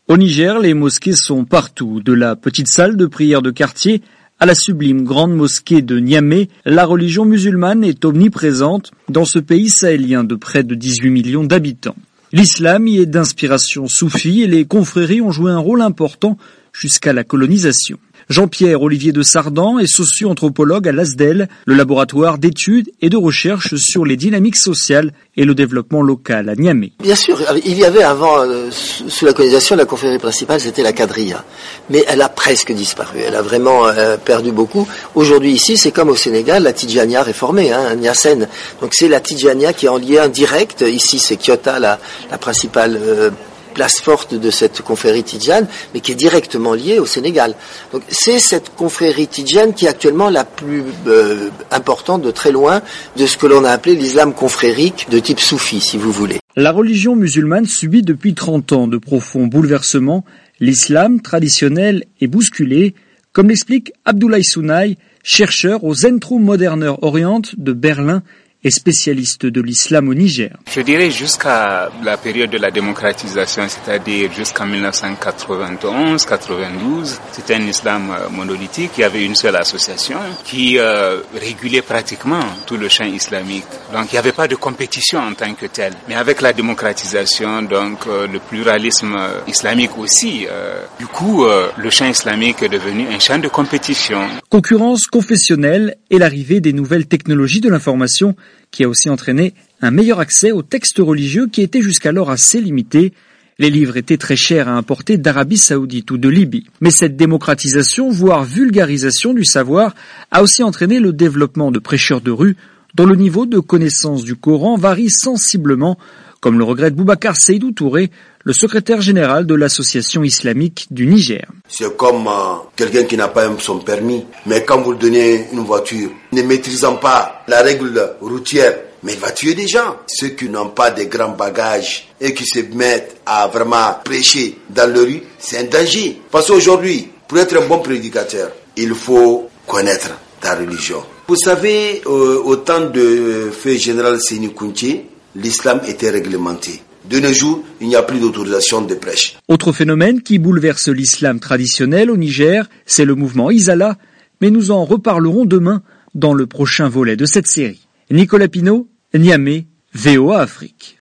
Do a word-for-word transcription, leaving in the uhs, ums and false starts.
Au Niger, les mosquées sont partout, de la petite salle de prière de quartier à la sublime grande mosquée de Niamey. La religion musulmane est omniprésente dans ce pays sahélien de près de dix-huit millions d'habitants. L'islam y est d'inspiration soufie et les confréries ont joué un rôle important jusqu'à la colonisation. Jean-Pierre Olivier de Sardan est socio-anthropologue à l'A S D E L, le laboratoire d'études et de recherche sur les dynamiques sociales et le développement local à Niamey. Bien sûr, il y avait avant, euh, sous la colonisation, la confrérie principale, c'était la Quadrilla. Mais elle a presque disparu, elle a vraiment euh, perdu beaucoup. Aujourd'hui ici, c'est comme au Sénégal, la Tidjania réformée, hein, Niassène. Donc c'est la Tidjania qui est en lien direct. Ici, c'est Kiota, la, la principale euh, place forte de cette confrérie tidjane, mais qui est directement liée au Sénégal. Donc c'est cette confrérie tidjane qui est actuellement la plus euh, importante de très loin de ce que l'on a appelé l'islam confrérique de type soufi, si vous voulez. La religion musulmane subit depuis trente ans de profonds bouleversements. L'islam traditionnel est bousculé, comme l'explique Abdoulaye Sounaï, chercheur au Zentrum Moderner Orient de Berlin et spécialiste de l'islam au Niger. Je dirais jusqu'à la période de la démocratisation, c'est-à-dire jusqu'en dix-neuf cent quatre-vingt-onze quatre-vingt-douze, c'était un islam monolithique. Il y avait une seule association qui euh, régulait pratiquement tout le champ islamique. Donc il n'y avait pas de compétition en tant que telle. Mais avec la démocratisation, donc euh, le pluralisme islamique aussi, euh, du coup euh, le champ islamique est devenu un champ de compétition. Concurrence confessionnelle et l'arrivée des nouvelles technologies de l'information qui a aussi entraîné un meilleur accès aux textes religieux qui étaient jusqu'alors assez limités. Les livres étaient très chers à importer d'Arabie Saoudite ou de Libye. Mais cette démocratisation, voire vulgarisation du savoir, a aussi entraîné le développement de prêcheurs de rue dont le niveau de connaissance du Coran varie sensiblement, comme le regrette Boubacar Seydou Touré, le secrétaire général de l'association islamique du Niger. C'est comme euh, quelqu'un qui n'a pas son permis, mais quand vous lui donnez une voiture, ne maîtrisant pas la règle routière, mais il va tuer des gens. Ceux qui n'ont pas de grands bagages et qui se mettent à vraiment prêcher dans le rue, c'est un danger. Parce qu'aujourd'hui, pour être un bon prédicateur, il faut connaître ta religion. Vous savez, euh, au temps de feu général Séni Kounché, l'islam était réglementé. De nos jours, il n'y a plus d'autorisation de prêche. Autre phénomène qui bouleverse l'islam traditionnel au Niger, c'est le mouvement Izala, mais nous en reparlerons demain dans le prochain volet de cette série. Nicolas Pinault, Niamey, V O A Afrique.